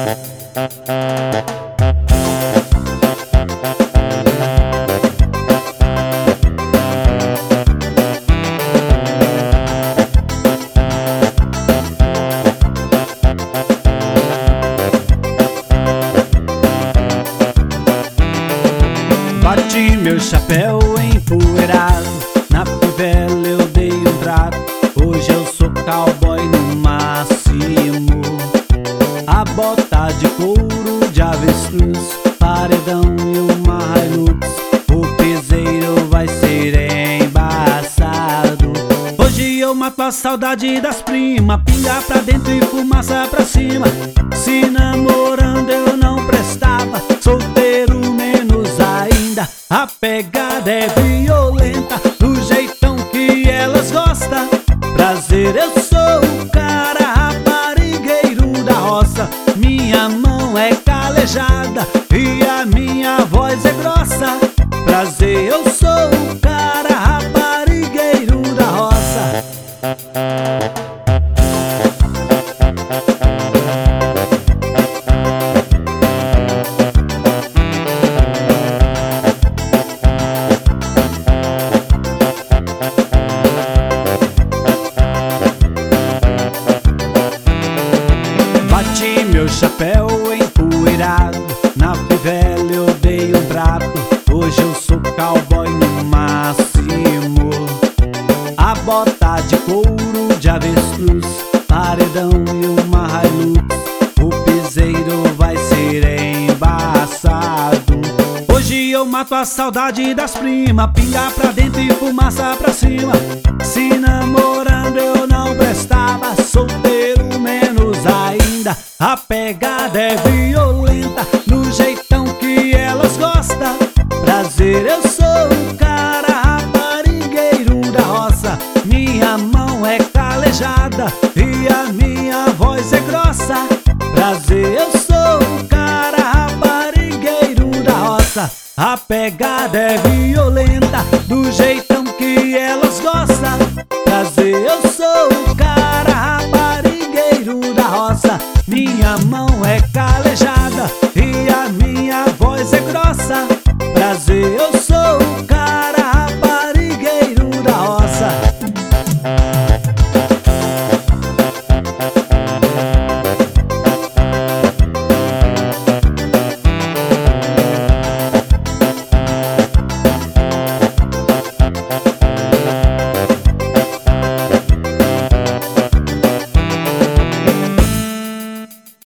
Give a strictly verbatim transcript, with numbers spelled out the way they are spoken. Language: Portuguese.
Bati meu chapéu empoeirado, na favela eu dei um trato. Hoje eu sou cowboy no máximo. A bota de couro de avestruz, paredão e uma Hilux. O piseiro vai ser embaçado. Hoje eu mato a saudade das primas, pinga pra dentro e fumaça pra cima. Se namorando eu não prestava, solteiro menos ainda. A pegada é violenta, do jeitão que elas gostam. Prazer, eu sou o cara raparigueiro da roça. Minha mão é calejada e a minha voz é grossa. Prazer, eu sou o cara raparigueiro da roça. Bati meu chapéu empoeirado, na favela eu dei um trato. Hoje eu sou cowboy no máximo. A bota de couro de avestruz, paredão e uma Hilux. O piseiro vai ser embaçado. Hoje eu mato a saudade das primas, pinga pra dentro e fumaça pra cima. Se namorando eu não prestava, solteiro menos ainda. A pegada é violenta, no jeitão que elas gostam. Prazer, eu sou o cara raparigueiro da roça. Minha mão é calejada e a minha voz é grossa. Prazer, eu sou o cara raparigueiro da roça. A pegada é violenta, do jeitão que elas gostam. Prazer, eu sou o cara raparigueiro da roça. Minha mão é calejada